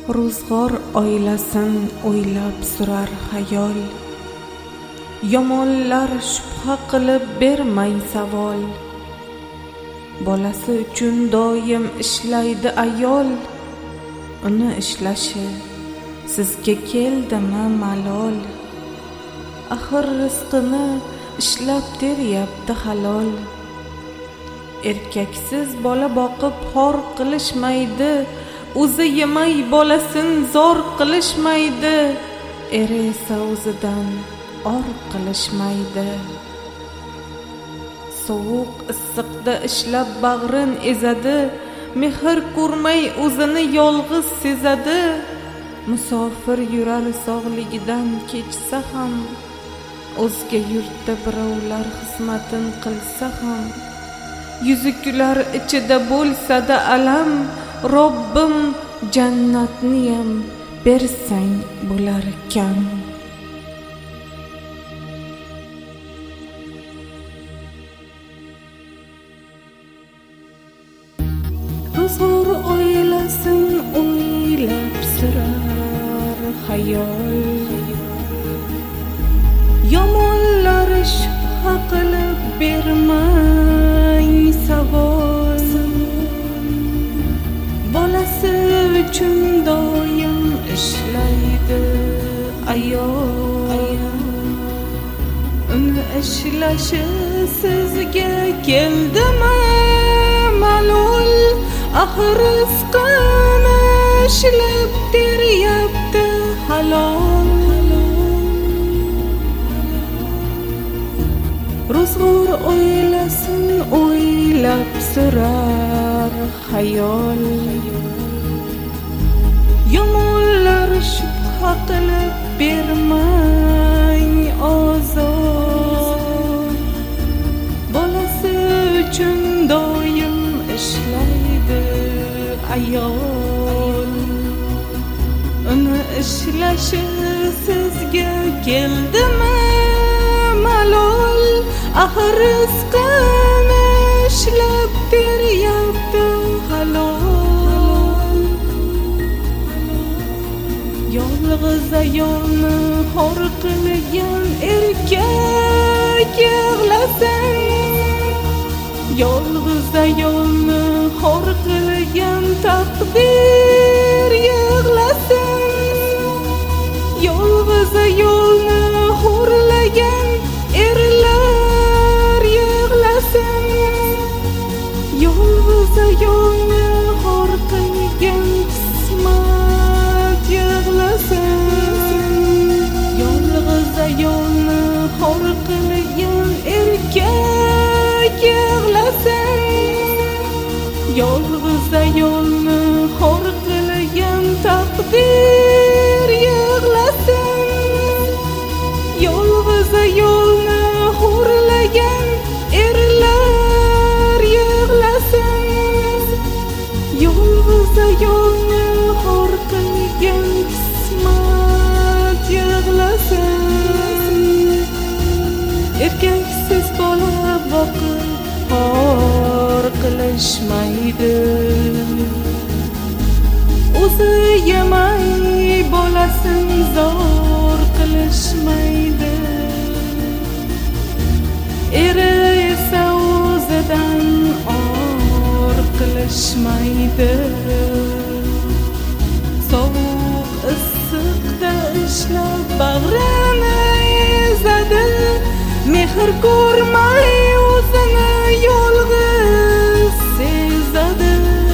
Ro'zg'or oilasin o'ylab surar xayol, yomonlar shubha qilib bermay savol. Bolasi uchun doim ishlaydi ayol, uni ishlashi sizga keldimi malol? Axir rizqini ishlab teryapti halol. Erkaksiz bola boqib xor qilishmaydi, o'zi yemay bolasin zor qilishmaydi, eri esa o'zidan or qilishmaydi. Sovuq issiqda ishlab bag'rin ezadi, mehr ko'rmay o'zini yolg'iz sezadi. Musofir yurar sog'ligidan kechsa ham, o'zga yurtda birovlar xizmatin qilsa ham, yuzi kular ichida bo'lsa-da alam. Robbim jannatniyam bersang bo'lar ekan. Ro'zg'or oilasin o'ylab surar xayol, yomonlar shubha qilib bermay savol. Bolasi uchun doim ishlaydi ayol, uni ishlashi sizga keldimi malol? Axir rizqini ishlab teryapti halol. Ro'zg'or oilasin o'ylab surar xayol, yomonlar shubha qilib bermay ozor. Bolasi uchun doim ishlaydi ayol, uni ishlashi sizga keldimi malol? Axir rizqini ishlab beryapti halol. Yolg'iz ayolni xor qilgan erkak yig'lasin, yolg'iz ayolni xor qilgan taqdir yig'lasin. Yolg'iz ayolni xo'rlagan erlar yig'lasin, yolg'iz ayolni xor qilgan qismat yig'lasin. Yolg'iz ayolni xor qilgan erkak yig'lasin, yolg'iz ayolni xor qilgan taqdir yig'lasin. Yolg'iz ayolni xo'rlagan erlar yig'lasin, yolg'iz ayolni xor qilgan qismat yig'lasin. Erkaksiz bola boqib xor qilishmaydi, o'zi yemay bolasin zor qilishmaydi, eri esa o'zidan or qilishmaydi. Sovuq issiqda ishlab bag'rini ezadi, mehr ko'rmay o'zini yolg'iz sezadi.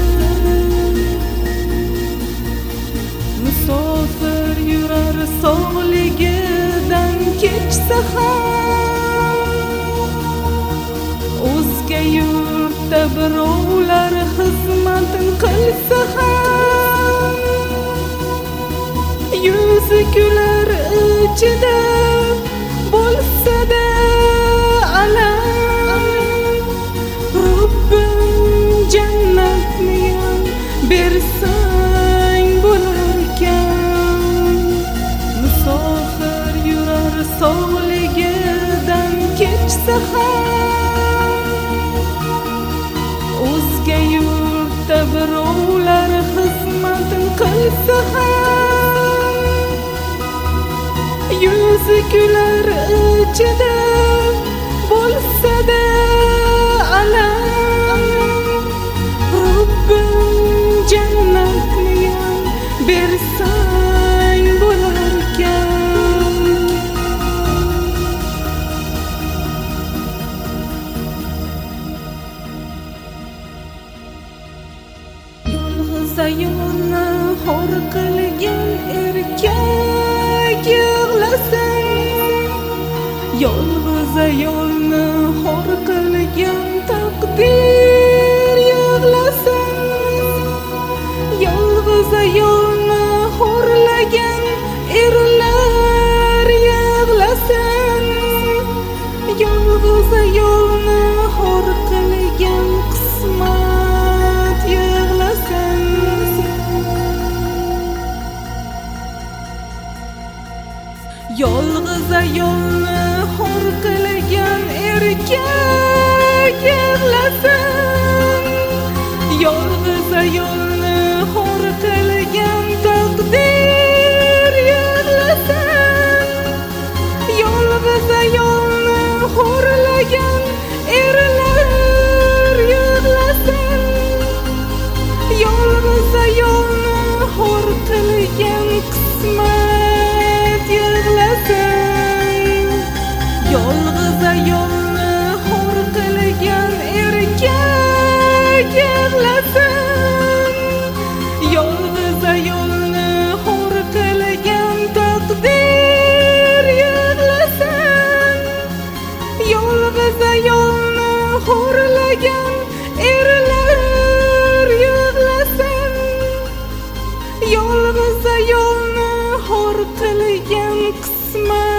Musofir yurar sog'ligidan kechsa ham, o'zga yurtda birovlar xizmatin qilsa ham, yuzi kular ichida bo'lsa-da alam. Robbim jannatniyam bersang bo'lar ekan. Musofir yurar sog'ligidan kechsa ham, o'zga yurtda birovlar xizmatin qilsa ham yuzi kular ichida bo'lsa-da alam. Robbim jannatniyam bersang bo'larkan. Yolg'iz ayolni xor qilgan erkak yig'lasin. Yolg'iz ayolni xor qilgan taqdir yig'lasin. Yolg'iz ayolni xo'rlagan erlar yig'lasin. Yolg'iz ayolni xor qilgan qismat yig'lasin. Yolg'iz ayolni xor qilgan erkak yig'lasin. Yolg'iz ayolni xor qilgan taqdir yig'lasin. Yolg'iz ayolni xo'rlagan erlar yig'lasin. Yolg'iz ayolni xor qilgan qismat yig'lasin. Yolg'iz ayolni xor qilgan erkak yig'lasin. Yolg'iz ayolni xor qilgan taqdir yig'lasin. Yolg'iz ayolni xo'rlagan erlar yig'lasin. Yolg'iz ayolni xor qilgan qismat